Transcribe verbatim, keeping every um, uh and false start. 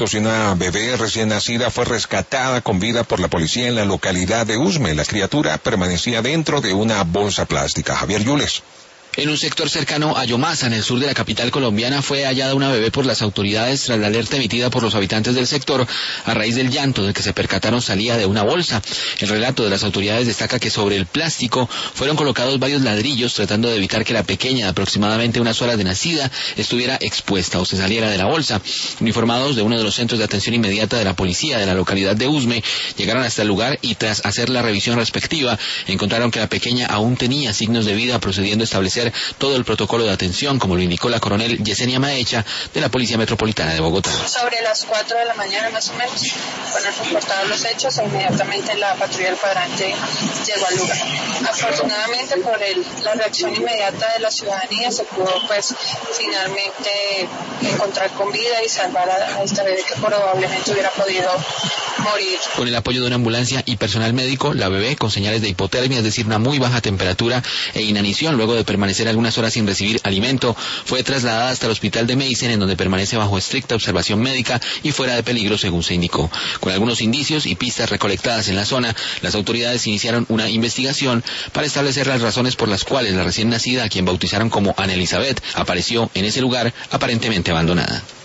Una bebé recién nacida fue rescatada con vida por la policía en la localidad de Usme. La criatura permanecía dentro de una bolsa plástica. Javier Yules. En un sector cercano a Yomasa, en el sur de la capital colombiana, fue hallada una bebé por las autoridades tras la alerta emitida por los habitantes del sector a raíz del llanto del que se percataron salía de una bolsa. El relato de las autoridades destaca que sobre el plástico fueron colocados varios ladrillos tratando de evitar que la pequeña, de aproximadamente unas horas de nacida, estuviera expuesta o se saliera de la bolsa. Uniformados de uno de los centros de atención inmediata de la policía de la localidad de Usme llegaron hasta el lugar y tras hacer la revisión respectiva encontraron que la pequeña aún tenía signos de vida, procediendo a establecer todo el protocolo de atención, como lo indicó la coronel Yesenia Maecha de la Policía Metropolitana de Bogotá. Sobre las cuatro de la mañana más o menos, fueron reportados los hechos e inmediatamente la patrulla del cuadrante llegó al lugar. Afortunadamente por el, la reacción inmediata de la ciudadanía se pudo pues finalmente encontrar con vida y salvar a, a esta bebé que probablemente hubiera podido morir. Con el apoyo de una ambulancia y personal médico, la bebé con señales de hipotermia, es decir, una muy baja temperatura e inanición luego de permanecer algunas horas sin recibir alimento, fue trasladada hasta el hospital de Meisen, en donde permanece bajo estricta observación médica y fuera de peligro, según se indicó. Con algunos indicios y pistas recolectadas en la zona, las autoridades iniciaron una investigación para establecer las razones por las cuales la recién nacida, a quien bautizaron como Ana Elizabeth, apareció en ese lugar aparentemente abandonada.